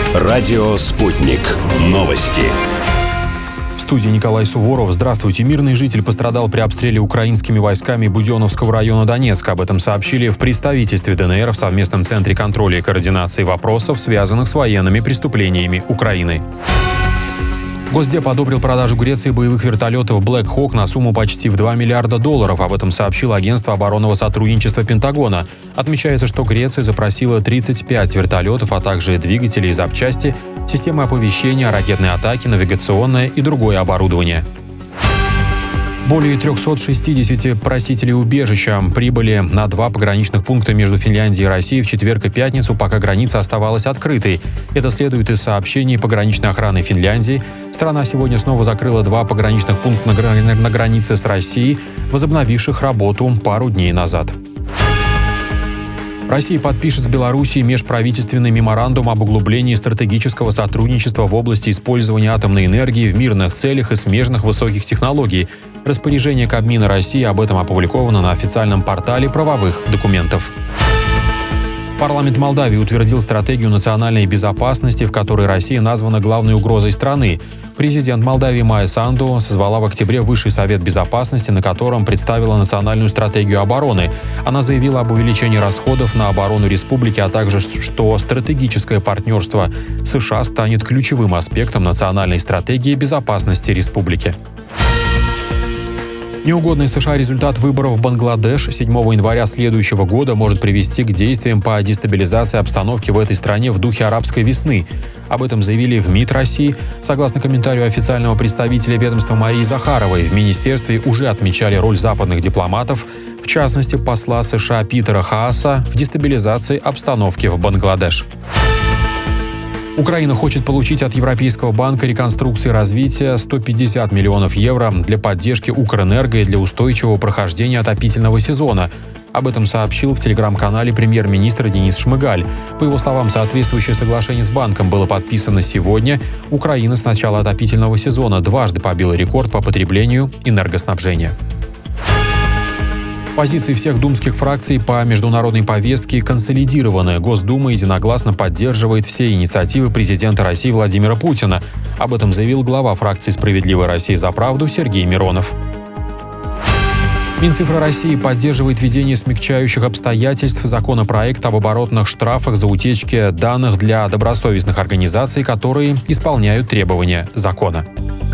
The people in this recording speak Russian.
Радио «Спутник». Новости. В студии Николай Суворов. Здравствуйте. Мирный житель пострадал при обстреле украинскими войсками Буденновского района Донецка. Об этом сообщили в представительстве ДНР в совместном центре контроля и координации вопросов, связанных с военными преступлениями Украины. Госдеп одобрил продажу Греции боевых вертолетов Black Hawk на сумму почти в $2 миллиарда. Об этом сообщило агентство оборонного сотрудничества Пентагона. Отмечается, что Греция запросила 35 вертолетов, а также двигатели и запчасти, системы оповещения, ракетные атаки, навигационное и другое оборудование. Более 360 просителей убежища прибыли на 2 пограничных пункта между Финляндией и Россией в четверг и пятницу, пока граница оставалась открытой. Это следует из сообщений пограничной охраны Финляндии. Страна сегодня снова закрыла 2 пограничных пункта на границе с Россией, возобновивших работу пару дней назад. Россия подпишет с Белоруссией межправительственный меморандум об углублении стратегического сотрудничества в области использования атомной энергии в мирных целях и смежных высоких технологий. Распоряжение Кабмина России об этом опубликовано на официальном портале правовых документов. Парламент Молдавии утвердил стратегию национальной безопасности, в которой Россия названа главной угрозой страны. Президент Молдавии Майя Санду созвала в октябре Высший совет безопасности, на котором представила национальную стратегию обороны. Она заявила об увеличении расходов на оборону республики, а также, что стратегическое партнерство США станет ключевым аспектом национальной стратегии безопасности республики. Неугодный США результат выборов в Бангладеш 7 января следующего года может привести к действиям по дестабилизации обстановки в этой стране в духе арабской весны. Об этом заявили в МИД России. Согласно комментарию официального представителя ведомства Марии Захаровой, в министерстве уже отмечали роль западных дипломатов, в частности посла США Питера Хааса, в дестабилизации обстановки в Бангладеш. Украина хочет получить от Европейского банка реконструкции и развития 150 миллионов евро для поддержки Укрэнерго и для устойчивого прохождения отопительного сезона. Об этом сообщил в телеграм-канале премьер-министр Денис Шмыгаль. По его словам, соответствующее соглашение с банком было подписано сегодня. Украина с начала отопительного сезона дважды побила рекорд по потреблению энергоснабжения. Позиции всех думских фракций по международной повестке консолидированы. Госдума единогласно поддерживает все инициативы президента России Владимира Путина. Об этом заявил глава фракции «Справедливая Россия за правду» Сергей Миронов. Минцифры России поддерживает введение смягчающих обстоятельств законопроекта об оборотных штрафах за утечки данных для добросовестных организаций, которые исполняют требования закона.